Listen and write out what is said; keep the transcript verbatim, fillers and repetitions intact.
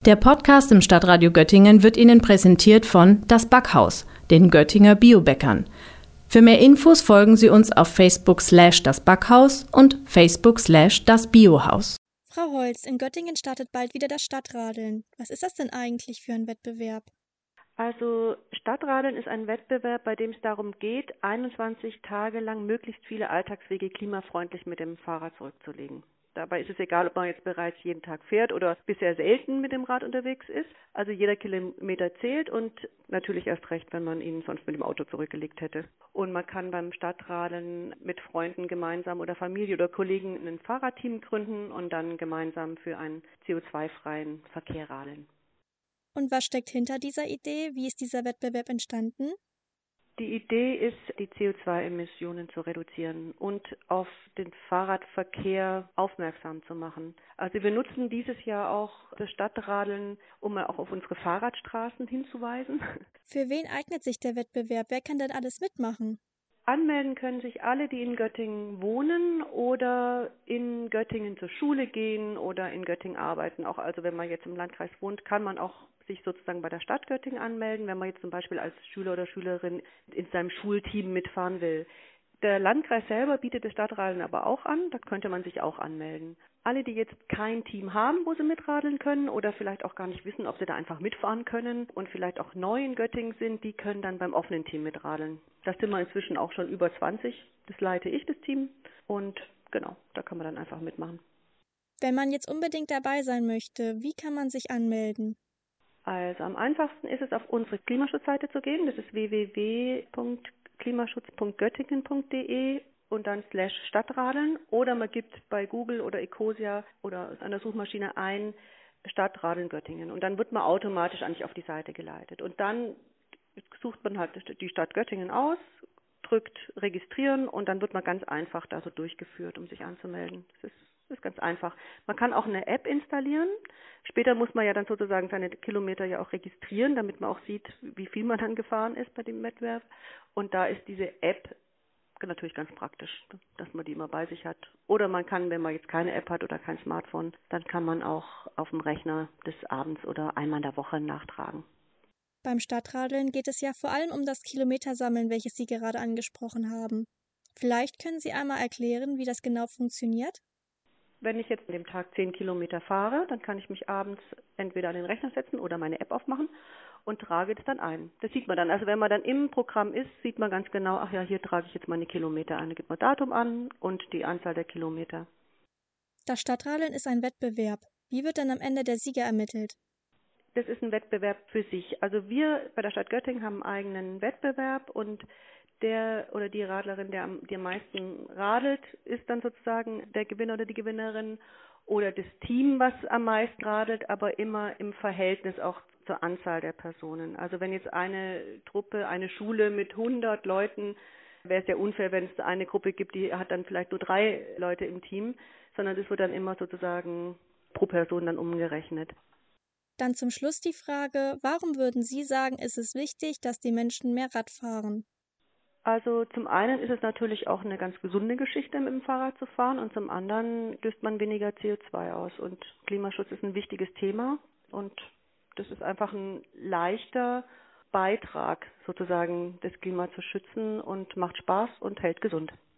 Der Podcast im Stadtradio Göttingen wird Ihnen präsentiert von Das Backhaus, den Göttinger Biobäckern. Für mehr Infos folgen Sie uns auf Facebook slash das Backhaus und Facebook slash das Biohaus. Frau Holz, in Göttingen startet bald wieder das Stadtradeln. Was ist das denn eigentlich für ein Wettbewerb? Also Stadtradeln ist ein Wettbewerb, bei dem es darum geht, einundzwanzig Tage lang möglichst viele Alltagswege klimafreundlich mit dem Fahrrad zurückzulegen. Dabei ist es egal, ob man jetzt bereits jeden Tag fährt oder bisher selten mit dem Rad unterwegs ist. Also jeder Kilometer zählt und natürlich erst recht, wenn man ihn sonst mit dem Auto zurückgelegt hätte. Und man kann beim Stadtradeln mit Freunden gemeinsam oder Familie oder Kollegen ein Fahrradteam gründen und dann gemeinsam für einen C O zwei freien Verkehr radeln. Und was steckt hinter dieser Idee? Wie ist dieser Wettbewerb entstanden? Die Idee ist, die C O zwei Emissionen zu reduzieren und auf den Fahrradverkehr aufmerksam zu machen. Also wir nutzen dieses Jahr auch das Stadtradeln, um auch auf unsere Fahrradstraßen hinzuweisen. Für wen eignet sich der Wettbewerb? Wer kann denn alles mitmachen? Anmelden können sich alle, die in Göttingen wohnen oder in Göttingen zur Schule gehen oder in Göttingen arbeiten. Auch also wenn man jetzt im Landkreis wohnt, kann man auch sich sozusagen bei der Stadt Göttingen anmelden, wenn man jetzt zum Beispiel als Schüler oder Schülerin in seinem Schulteam mitfahren will. Der Landkreis selber bietet das Stadtradeln aber auch an, da könnte man sich auch anmelden. Alle, die jetzt kein Team haben, wo sie mitradeln können oder vielleicht auch gar nicht wissen, ob sie da einfach mitfahren können und vielleicht auch neu in Göttingen sind, die können dann beim offenen Team mitradeln. Da sind wir inzwischen auch schon über zwanzig, das leite ich, das Team, und genau, da kann man dann einfach mitmachen. Wenn man jetzt unbedingt dabei sein möchte, wie kann man sich anmelden? Also am einfachsten ist es, auf unsere Klimaschutzseite zu gehen, das ist w w w punkt klimaschutz punkt göttingen punkt d e und dann slash Stadtradeln, oder man gibt bei Google oder Ecosia oder an der Suchmaschine ein Stadtradeln Göttingen und dann wird man automatisch eigentlich auf die Seite geleitet und dann sucht man halt die Stadt Göttingen aus, drückt registrieren und dann wird man ganz einfach da so durchgeführt, um sich anzumelden. Das ist, das ist ganz einfach. Man kann auch eine App installieren. Später muss man ja dann sozusagen seine Kilometer ja auch registrieren, damit man auch sieht, wie viel man dann gefahren ist bei dem Wettbewerb. Und da ist diese App natürlich ganz praktisch, dass man die immer bei sich hat. Oder man kann, wenn man jetzt keine App hat oder kein Smartphone, dann kann man auch auf dem Rechner des Abends oder einmal in der Woche nachtragen. Beim Stadtradeln geht es ja vor allem um das Kilometersammeln, welches Sie gerade angesprochen haben. Vielleicht können Sie einmal erklären, wie das genau funktioniert? Wenn ich jetzt an dem Tag zehn Kilometer fahre, dann kann ich mich abends entweder an den Rechner setzen oder meine App aufmachen und trage das dann ein. Das sieht man dann. Also wenn man dann im Programm ist, sieht man ganz genau, ach ja, hier trage ich jetzt meine Kilometer ein. Da gibt man Datum an und die Anzahl der Kilometer. Das Stadtradeln ist ein Wettbewerb. Wie wird dann am Ende der Sieger ermittelt? Das ist ein Wettbewerb für sich. Also wir bei der Stadt Göttingen haben einen eigenen Wettbewerb und der oder die Radlerin, der am, die am meisten radelt, ist dann sozusagen der Gewinner oder die Gewinnerin oder das Team, was am meisten radelt, aber immer im Verhältnis auch zur Anzahl der Personen. Also wenn jetzt eine Truppe, eine Schule mit hundert Leuten, wäre es ja unfair, wenn es eine Gruppe gibt, die hat dann vielleicht nur drei Leute im Team, sondern das wird dann immer sozusagen pro Person dann umgerechnet. Dann zum Schluss die Frage, warum würden Sie sagen, ist es wichtig, dass die Menschen mehr Rad fahren? Also zum einen ist es natürlich auch eine ganz gesunde Geschichte, mit dem Fahrrad zu fahren und zum anderen stößt man weniger C O zwei aus und Klimaschutz ist ein wichtiges Thema und das ist einfach ein leichter Beitrag sozusagen, das Klima zu schützen und macht Spaß und hält gesund.